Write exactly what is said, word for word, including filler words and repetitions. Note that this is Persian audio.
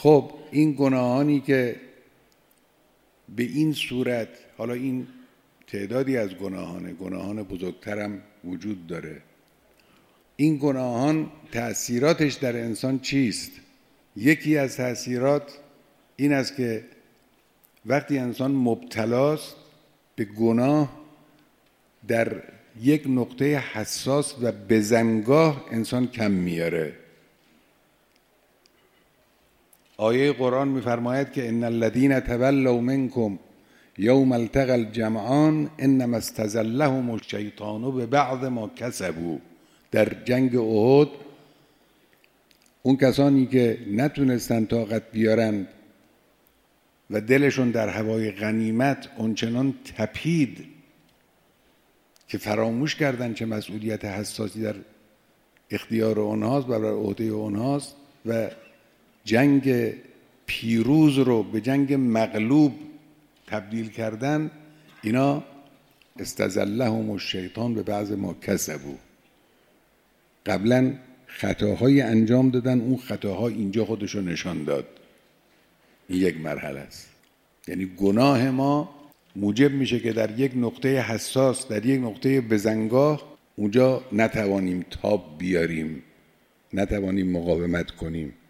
خب این گناهانی که به این صورت، حالا این تعدادی از گناهانه، گناهان بزرگترم وجود داره، این گناهان تأثیراتش در انسان چیست؟ یکی از تأثیرات این است که وقتی انسان مبتلاست به گناه، در یک نقطه حساس و بزنگاه انسان کم میاره. آیه قرآن میفرماید که ان الذین تولوا منکم یوم التقى الجمعان انما استزلهم الشیطان ببعض ما کسبوا. در جنگ احد اون کسانی که نتونستن طاقت بیارن و دلشون در هوای غنیمت اونچنان تپید که فراموش کردن چه مسئولیت حساسی در اختیار اونهاست و بر عهده اونهاست و جنگ پیروز رو به جنگ مغلوب تبدیل کردن، اینا استزلهم الشیطان به بعض ما کسبوا. قبلا خطاهای انجام دادن، اون خطاها اینجا خودشو نشان داد. این یک مرحله است. یعنی گناه ما موجب میشه که در یک نقطه حساس، در یک نقطه بزنگاه، اونجا نتوانیم تاب بیاریم، نتوانیم مقاومت کنیم.